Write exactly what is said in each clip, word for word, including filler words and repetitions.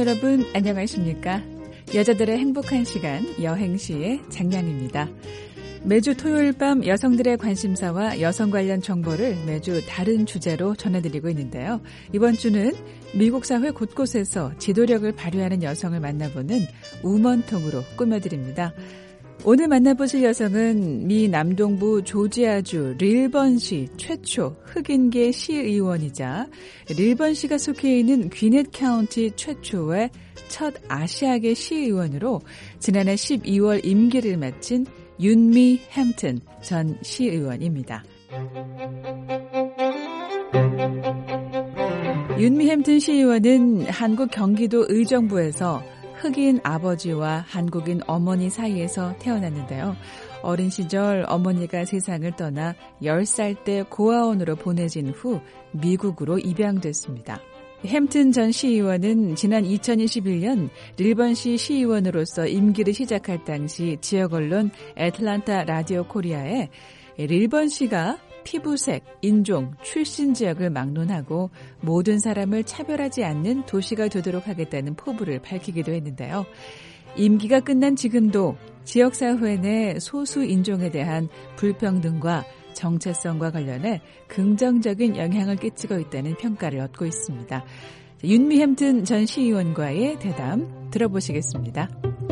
여러분 안녕하십니까? 여자들의 행복한 시간 여행시의 장량입니다. 매주 토요일 밤 여성들의 관심사와 여성 관련 정보를 매주 다른 주제로 전해드리고 있는데요. 이번 주는 미국 사회 곳곳에서 지도력을 발휘하는 여성을 만나보는 우먼통으로 꾸며드립니다. 오늘 만나보실 여성은 미 남동부 조지아주 릴번시 최초 흑인계 시의원이자 릴번시가 속해 있는 귀넷 카운티 최초의 첫 아시아계 시의원으로 지난해 십이월 임기를 마친 윤미 햄튼 전 시의원입니다. 윤미 햄튼 시의원은 한국 경기도 의정부에서 흑인 아버지와 한국인 어머니 사이에서 태어났는데요. 어린 시절 어머니가 세상을 떠나 열 살 때 고아원으로 보내진 후 미국으로 입양됐습니다. 햄튼 전 시의원은 지난 이천이십일 년 릴번시 시의원으로서 임기를 시작할 당시 지역 언론 애틀랜타 라디오 코리아에 릴번시가 피부색, 인종, 출신 지역을 막론하고 모든 사람을 차별하지 않는 도시가 되도록 하겠다는 포부를 밝히기도 했는데요. 임기가 끝난 지금도 지역사회 내 소수 인종에 대한 불평등과 정체성과 관련해 긍정적인 영향을 끼치고 있다는 평가를 얻고 있습니다. 윤미 햄튼 전 시의원과의 대담 들어보시겠습니다.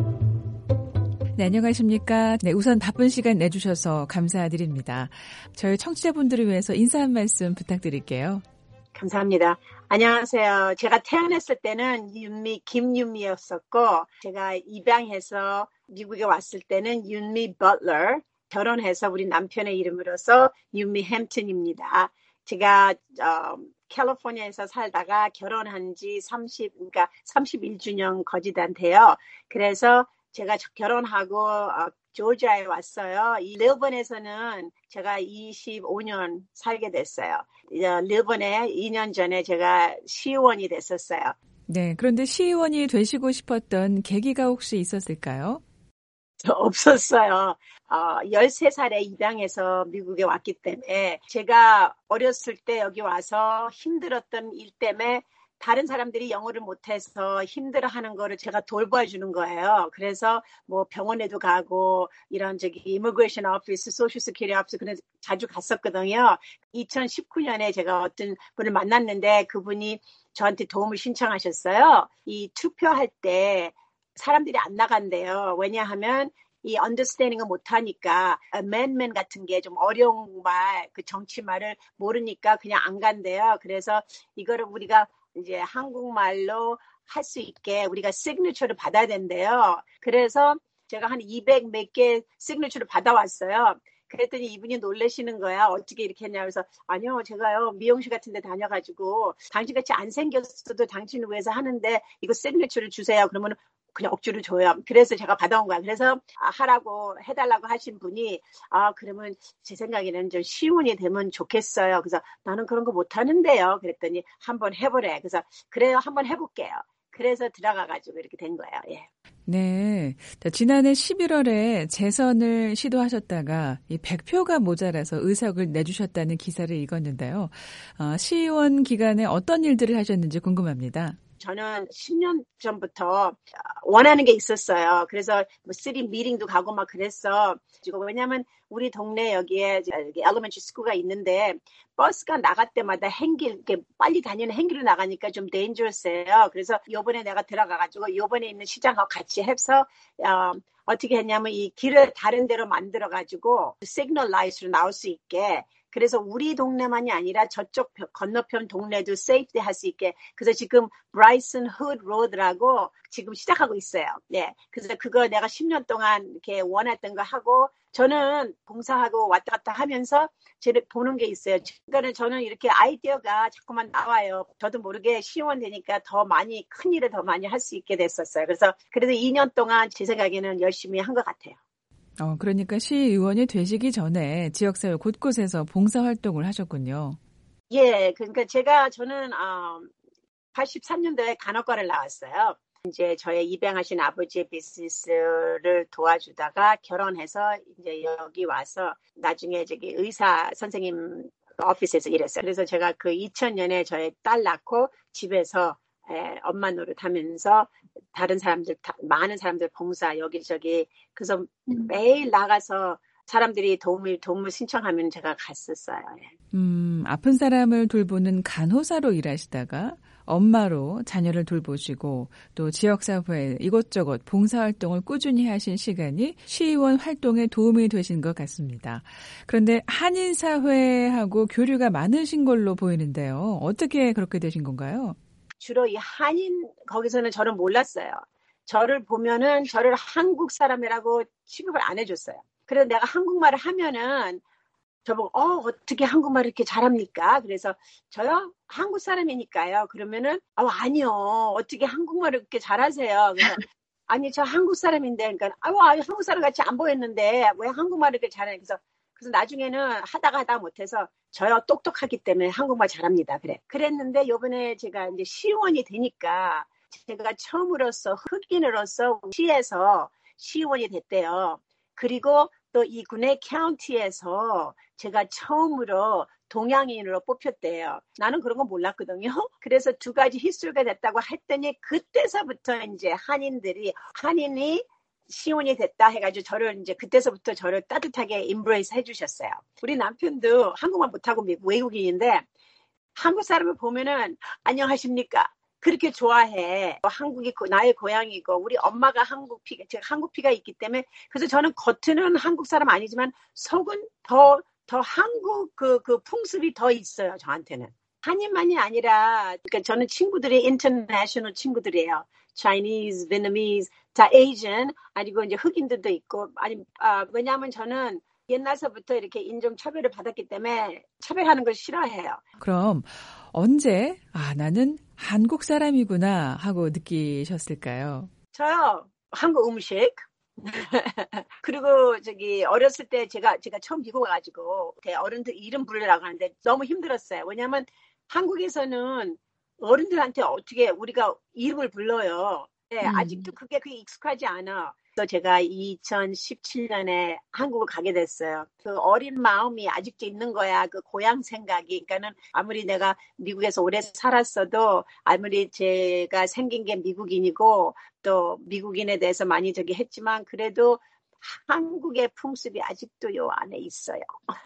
네, 안녕하십니까. 네, 우선 바쁜 시간 내주셔서 감사드립니다. 저희 청취자분들을 위해서 인사 한 말씀 부탁드릴게요. 감사합니다. 안녕하세요. 제가 태어났을 때는 윤미, 김윤미였었고, 제가 입양해서 미국에 왔을 때는 윤미 버틀러, 결혼해서 우리 남편의 이름으로서 윤미 햄튼입니다. 제가 어, 캘리포니아에서 살다가 결혼한 지 삼십, 그러니까 삼십일 주년 거짓한테요. 그래서 제가 결혼하고 어, 조지아에 왔어요. 이 릴번에서는 제가 이십오 년 살게 됐어요. 어, 릴번에 이 년 전에 제가 시의원이 됐었어요. 네, 그런데 시의원이 되시고 싶었던 계기가 혹시 있었을까요? 없었어요. 어, 열세 살에 입양해서 미국에 왔기 때문에 제가 어렸을 때 여기 와서 힘들었던 일 때문에 다른 사람들이 영어를 못해서 힘들어하는 거를 제가 돌봐주는 거예요. 그래서 뭐 병원에도 가고 이런 저기 이미그레이션 오피스, 소셜 시큐리티 오피스 그런 자주 갔었거든요. 이천십구 년에 제가 어떤 분을 만났는데 그분이 저한테 도움을 신청하셨어요. 이 투표할 때 사람들이 안 나간대요. 왜냐하면 이 understanding을 못하니까 amendment 같은 게 좀 어려운 말, 그 정치 말을 모르니까 그냥 안 간대요. 그래서 이거를 우리가 이제 한국말로 할 수 있게 우리가 시그니처를 받아야 된대요. 그래서 제가 한 이백 몇 개 시그니처를 받아왔어요. 그랬더니 이분이 놀라시는 거야. 어떻게 이렇게 했냐. 그래서 아니요. 제가요. 미용실 같은 데 다녀가지고 당신같이 안 생겼어도 당신을 위해서 하는데 이거 시그니처를 주세요. 그러면 그냥 억지로 줘요. 그래서 제가 받아온 거야. 그래서 하라고 해달라고 하신 분이 아 그러면 제 생각에는 좀 시의원이 되면 좋겠어요. 그래서 나는 그런 거 못하는데요. 그랬더니 한번 해보래. 그래서 그래요. 한번 해볼게요. 그래서 들어가가지고 이렇게 된 거예요. 예. 네. 지난해 십일월에 재선을 시도하셨다가 이 백 표가 모자라서 의석을 내주셨다는 기사를 읽었는데요. 어, 시의원 기간에 어떤 일들을 하셨는지 궁금합니다. 저는 십 년 전부터 원하는 게 있었어요. 그래서 뭐 시리 미팅도 가고 막 그랬어. 왜냐하면 우리 동네 여기에 엘리멘터리 스쿨가 있는데 버스가 나갈 때마다 행길, 이렇게 빨리 다니는 행길로 나가니까 좀 데인저러스해요. 그래서 요번에 내가 들어가가지고 요번에 있는 시장하고 같이 해서 어, 어떻게 했냐면 이 길을 다른 데로 만들어가지고 시그널 라이트로 나올 수 있게 그래서 우리 동네만이 아니라 저쪽 건너편 동네도 세이프티 할 수 있게. 그래서 지금 브라이슨 훗 로드라고 지금 시작하고 있어요. 네. 그래서 그거 내가 십 년 동안 이렇게 원했던 거 하고 저는 봉사하고 왔다 갔다 하면서 제가 보는 게 있어요. 그러니까 저는 이렇게 아이디어가 자꾸만 나와요. 저도 모르게 시의원 되니까 더 많이 큰 일을 더 많이 할 수 있게 됐었어요. 그래서 그래도 이 년 동안 제 생각에는 열심히 한 것 같아요. 어, 그러니까 시의원이 되시기 전에 지역사회 곳곳에서 봉사활동을 하셨군요. 예, 그러니까 제가 저는 어, 팔십삼 년도에 간호과를 나왔어요. 이제 저의 입양하신 아버지의 비즈니스를 도와주다가 결혼해서 이제 여기 와서 나중에 저기 의사 선생님 오피스에서 일했어요. 그래서 제가 그 이천 년에 저의 딸 낳고 집에서 에, 엄마 노릇하면서 다른 사람들, 다, 많은 사람들 봉사 여기저기 그래서 음. 매일 나가서 사람들이 도움을 도움을 신청하면 제가 갔었어요. 음, 아픈 사람을 돌보는 간호사로 일하시다가 엄마로 자녀를 돌보시고 또 지역사회에 이것저것 봉사활동을 꾸준히 하신 시간이 시의원 활동에 도움이 되신 것 같습니다. 그런데 한인사회하고 교류가 많으신 걸로 보이는데요. 어떻게 그렇게 되신 건가요? 주로 이 한인 거기서는 저를 몰랐어요. 저를 보면은 저를 한국 사람이라고 취급을 안 해줬어요. 그래서 내가 한국말을 하면은 저보고 어 어떻게 한국말 이렇게 잘합니까? 그래서 저요 한국 사람이니까요. 그러면은 아 아니요 어떻게 한국말을 그렇게 잘하세요? 그래서 아니 저 한국 사람인데 그러니까 아 한국 사람 같이 안 보였는데 왜 한국말을 이렇게 잘해? 그래서 그래서 나중에는 하다가 하다 못해서 저요 똑똑하기 때문에 한국말 잘합니다. 그래 그랬는데 이번에 제가 이제 시의원이 되니까 제가 처음으로서 흑인으로서 시에서 시의원이 됐대요. 그리고 또 이 군의 카운티에서 제가 처음으로 동양인으로 뽑혔대요. 나는 그런 거 몰랐거든요. 그래서 두 가지 휘수가 됐다고 했더니 그때서부터 이제 한인들이 한인이 시의원이 됐다 해가지고 저를 이제 그때서부터 저를 따뜻하게 임브레이스 해주셨어요. 우리 남편도 한국말 못하고 외국인인데 한국 사람을 보면은 안녕하십니까? 그렇게 좋아해. 한국이 나의 고향이고 우리 엄마가 한국 피가 제가 한국 피가 있기 때문에 그래서 저는 겉으로는 한국 사람 아니지만 속은 더 더 한국 그, 그 풍습이 더 있어요. 저한테는. 한인만이 아니라 그러니까 저는 친구들이 인터내셔널 친구들이에요. Chinese, Vietnamese, 다 Asian 아니고 이제 흑인들도 있고 아니 아, 왜냐하면 저는 옛날서부터 이렇게 인종차별을 받았기 때문에 차별하는 걸 싫어해요. 그럼 언제 아 나는 한국 사람이구나 하고 느끼셨을까요? 저요 한국 음식 그리고 저기 어렸을 때 제가 제가 처음 미국 와가지고 어른들 이름 부르려고 하는데 너무 힘들었어요. 왜냐하면 한국에서는 어른들한테 어떻게 우리가 이름을 불러요. 네, 음. 아직도 그게 그게 익숙하지 않아. 그래서 제가 이천십칠 년에 한국을 가게 됐어요. 그 어린 마음이 아직도 있는 거야. 그 고향 생각이. 그러니까는 아무리 내가 미국에서 오래 살았어도 아무리 제가 생긴 게 미국인이고 또 미국인에 대해서 많이 저기 했지만 그래도 한국의 풍습이 아직도 요 안에 있어요.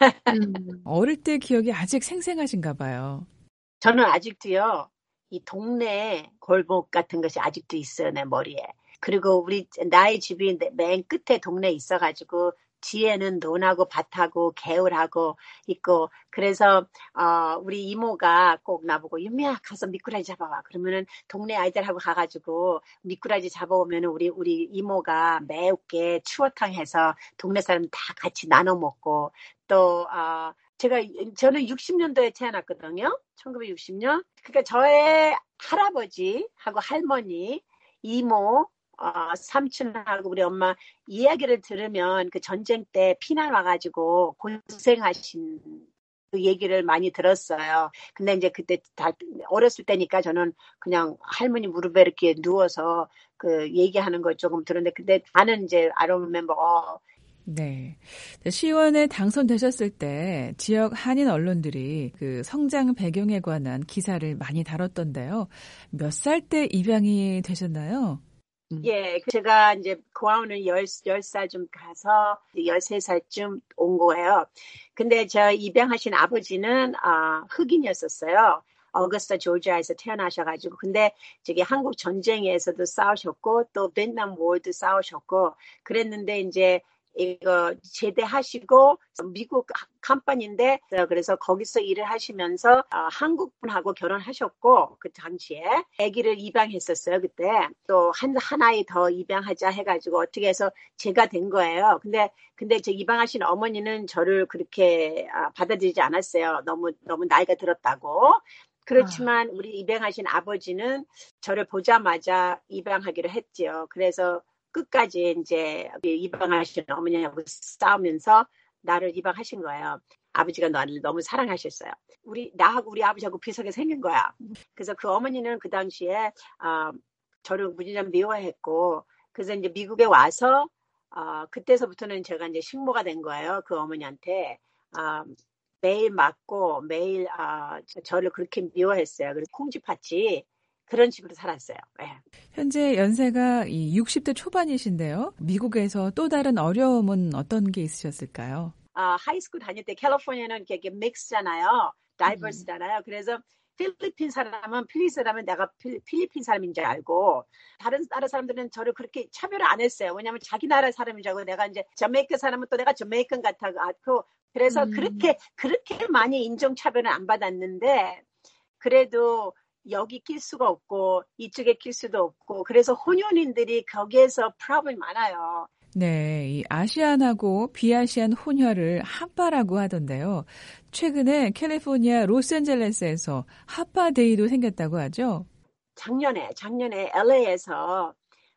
음. 어릴 때 기억이 아직 생생하신가 봐요. 저는 아직도요. 이 동네 골목 같은 것이 아직도 있어요. 내 머리에. 그리고 우리 나의 집이 맨 끝에 동네에 있어가지고 뒤에는 논하고 밭하고 개울하고 있고 그래서 어, 우리 이모가 꼭 나보고 유미야 가서 미꾸라지 잡아와. 그러면은 동네 아이들하고 가가지고 미꾸라지 잡아오면은 우리 우리 이모가 매우게 추어탕 해서 동네 사람 다 같이 나눠 먹고 또 어, 제가 저는 육십 년도에 태어났거든요. 천구백육십 년. 그러니까 저의 할아버지하고 할머니, 이모, 어, 삼촌하고 우리 엄마 이야기를 들으면 그 전쟁 때 피난 와가지고 고생하신 그 얘기를 많이 들었어요. 근데 이제 그때 다 어렸을 때니까 저는 그냥 할머니 무릎에 이렇게 누워서 그 얘기하는 걸 조금 들었는데 근데 나는 이제 I don't remember all. 네. 시의원에 당선되셨을 때 지역 한인 언론들이 그 성장 배경에 관한 기사를 많이 다뤘던데요. 몇 살 때 입양이 되셨나요? 예, 제가 이제 고아원을 열, 열 살 좀 가서 열세 살쯤 온 거예요. 근데 저 입양하신 아버지는 아, 흑인이었었어요. 어거스타 조지아에서 태어나셔가지고 근데 저기 한국 전쟁에서도 싸우셨고 또 베트남 워도 싸우셨고 그랬는데 이제 이거 제대하시고 미국 컴퍼니인데 그래서 거기서 일을 하시면서 어, 한국 분하고 결혼하셨고 그 당시에 아기를 입양했었어요. 그때 또 한 하나에 더 입양하자 해가지고 어떻게 해서 제가 된 거예요. 근데 근데 제 입양하신 어머니는 저를 그렇게 아, 받아들이지 않았어요. 너무 너무 나이가 들었다고. 그렇지만 우리 입양하신 아버지는 저를 보자마자 입양하기로 했지요. 그래서 끝까지 이제 입양하신 어머니하고 싸우면서 나를 입양하신 거예요. 아버지가 나를 너무 사랑하셨어요. 우리 나하고 우리 아버지하고 비슷하게 생긴 거야. 그래서 그 어머니는 그 당시에 어, 저를 무지장 미워했고, 그래서 이제 미국에 와서 어, 그때서부터는 제가 이제 식모가 된 거예요. 그 어머니한테 어, 매일 맞고 매일 어, 저를 그렇게 미워했어요. 그래서 콩쥐팥이 그런 식으로 살았어요. 네. 현재 연세가 이 육십 대 초반이신데요. 미국에서 또 다른 어려움은 어떤 게 있으셨을까요? 아, 하이스쿨 다닐 때 캘리포니아는 이렇게 믹스잖아요. 다이버스잖아요. 그래서 필리핀 사람은 필리핀 사람은 내가 필, 필리핀 사람인 줄 알고 다른 나라 사람들은 저를 그렇게 차별을 안 했어요. 왜냐하면 자기 나라 사람인 줄 알고 내가 이제 저메이카 사람은 또 내가 저메이칸 같고 그래서 음. 그렇게 그렇게 많이 인종 차별은 안 받았는데 그래도 여기 낄 수가 없고 이쪽에 낄 수도 없고 그래서 혼혈인들이 거기에서 프로블럼이 많아요. 네, 이 아시안하고 비아시안 혼혈을 핫바라고 하던데요. 최근에 캘리포니아 로스앤젤레스에서 핫바데이도 생겼다고 하죠? 작년에, 작년에 엘에이에서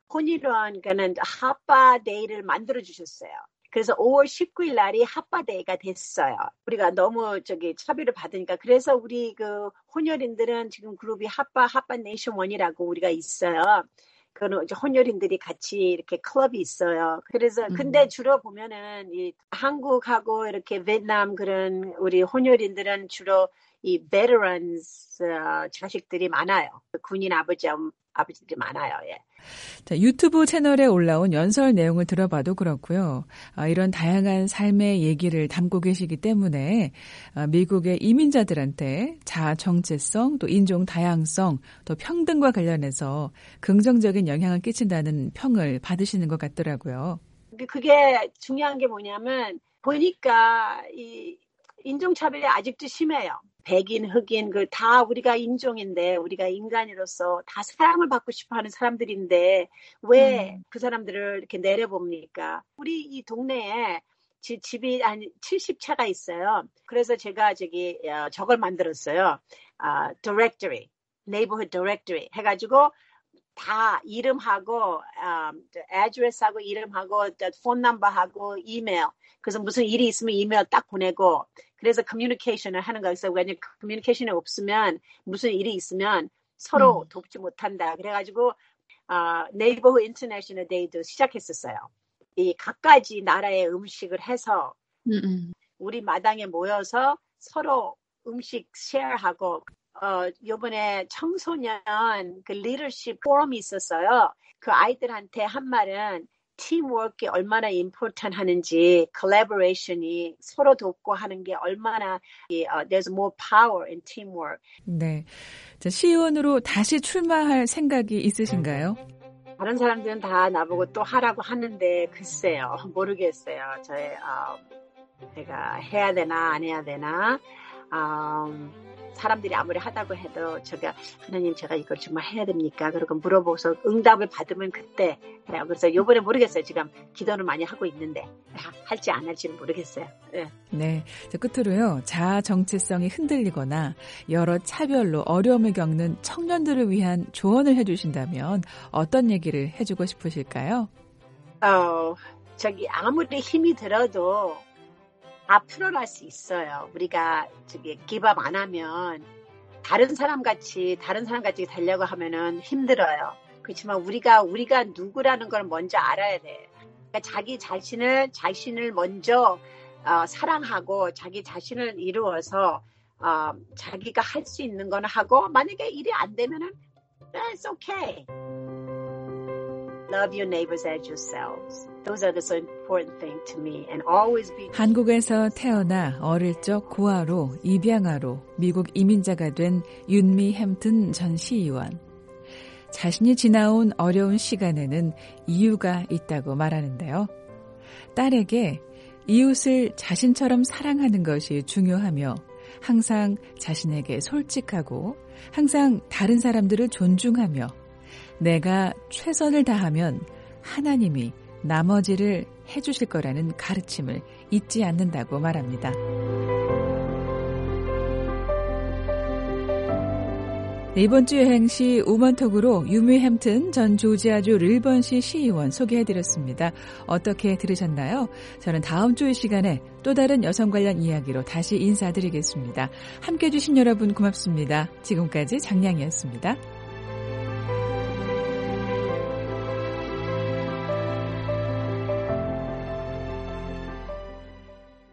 혼혈원가는 핫바데이를 만들어주셨어요. 그래서 오월 십구일 날이 핫바데이가 됐어요. 우리가 너무 저기 차별을 받으니까. 그래서 우리 그 혼혈인들은 지금 그룹이 핫바, 핫바 네이션 원이라고 우리가 있어요. 그거는 이제 혼혈인들이 같이 이렇게 클럽이 있어요. 그래서 근데 음. 주로 보면은 이 한국하고 이렇게 베트남 그런 우리 혼혈인들은 주로 이 베테런스 어, 자식들이 많아요. 군인 아버지 아버지들이 많아요. 예. 자, 유튜브 채널에 올라온 연설 내용을 들어봐도 그렇고요. 아, 이런 다양한 삶의 얘기를 담고 계시기 때문에 아, 미국의 이민자들한테 자아 정체성, 또 인종 다양성, 또 평등과 관련해서 긍정적인 영향을 끼친다는 평을 받으시는 것 같더라고요. 그게 중요한 게 뭐냐면 보니까 이 인종차별이 아직도 심해요. 백인, 흑인, 그 다 우리가 인종인데 우리가 인간으로서 다 사랑을 받고 싶어하는 사람들인데 왜 그 음. 사람들을 이렇게 내려봅니까? 우리 이 동네에 지, 집이 한 칠십 채가 있어요. 그래서 제가 저기 어, 저걸 만들었어요. 어, directory, neighborhood directory 해가지고 다 이름하고 um, address하고 이름하고 phone number하고 이메일. 그래서 무슨 일이 있으면 이메일 딱 보내고 그래서 커뮤니케이션을 하는 거예요. 그래서 왜냐면 커뮤니케이션이 없으면 무슨 일이 있으면 서로 음. 돕지 못한다. 그래가지고 uh, 네이버후드 인터내셔널 데이도 시작했었어요. 이 각가지 나라의 음식을 해서 음음. 우리 마당에 모여서 서로 음식 쉐어하고 어, 요번에 청소년 그 리더십 포럼이 있었어요. 그 아이들한테 한 말은 팀워크가 얼마나 important 하는지, collaboration이 서로 돕고 하는 게 얼마나 uh, there's more power in teamwork. 네, 자, 시의원으로 다시 출마할 생각이 있으신가요? 다른 사람들은 다 나보고 또 하라고 하는데 글쎄요, 모르겠어요. 저의 어, 제가 해야 되나 안 해야 되나. 음, 사람들이 아무리 하다고 해도 제가 하나님 제가 이걸 정말 해야 됩니까? 그러고 물어보고서 응답을 받으면 그때 해요. 그래서 이번에 모르겠어요. 지금 기도를 많이 하고 있는데 할지 안 할지는 모르겠어요. 네. 네. 끝으로요. 자아 정체성이 흔들리거나 여러 차별로 어려움을 겪는 청년들을 위한 조언을 해주신다면 어떤 얘기를 해주고 싶으실까요? 어, 저기 아무리 힘이 들어도 다 풀어낼 수 있어요. 우리가 저기 기밥 안 하면 다른 사람 같이 다른 사람 같이 되려고 하면은 힘들어요. 그렇지만 우리가 우리가 누구라는 걸 먼저 알아야 돼. 그러니까 자기 자신을 자신을 먼저 어, 사랑하고 자기 자신을 이루어서 어, 자기가 할 수 있는 건 하고 만약에 일이 안 되면은 it's okay. Love your neighbors as yourselves. Those are the so important thing to me. And always be. 한국에서 태어나 어릴 적 고아로 입양아로 미국 이민자가 된 윤미 햄튼 전 시의원. 자신이 지나온 어려운 시간에는 이유가 있다고 말하는데요. 딸에게 이웃을 자신처럼 사랑하는 것이 중요하며 항상 자신에게 솔직하고 항상 다른 사람들을 존중하며 내가 최선을 다하면 하나님이 나머지를 해주실 거라는 가르침을 잊지 않는다고 말합니다. 이번 주 여행시 우먼톡으로 유미 햄튼 전 조지아주 릴번시 시의원 소개해드렸습니다. 어떻게 들으셨나요? 저는 다음 주 이 시간에 또 다른 여성 관련 이야기로 다시 인사드리겠습니다. 함께해 주신 여러분 고맙습니다. 지금까지 장량이었습니다.